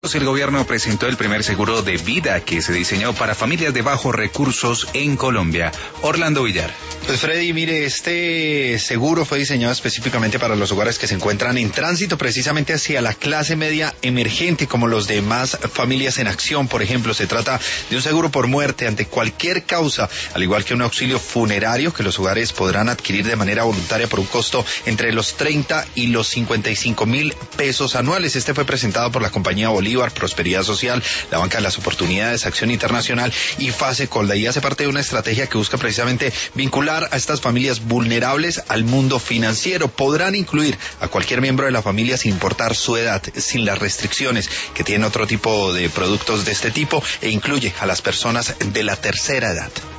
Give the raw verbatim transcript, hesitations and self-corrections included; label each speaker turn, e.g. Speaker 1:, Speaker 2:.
Speaker 1: El gobierno presentó el primer seguro de vida que se diseñó para familias de bajos recursos en Colombia. Orlando Villar.
Speaker 2: Pues Freddy, mire, este seguro fue diseñado específicamente para los hogares que se encuentran en tránsito precisamente hacia la clase media emergente, como los demás familias en acción. Por ejemplo, se trata de un seguro por muerte ante cualquier causa, al igual que un auxilio funerario que los hogares podrán adquirir de manera voluntaria por un costo entre los treinta y los cincuenta y cinco mil pesos anuales. Este fue presentado por la compañía Bolívar, Prosperidad Social, la Banca de las Oportunidades, Acción Internacional y Fase Colda, y hace parte de una estrategia que busca precisamente vincular a estas familias vulnerables al mundo financiero. Podrán incluir a cualquier miembro de la familia sin importar su edad, sin las restricciones que tienen otro tipo de productos de este tipo, e incluye a las personas de la tercera edad.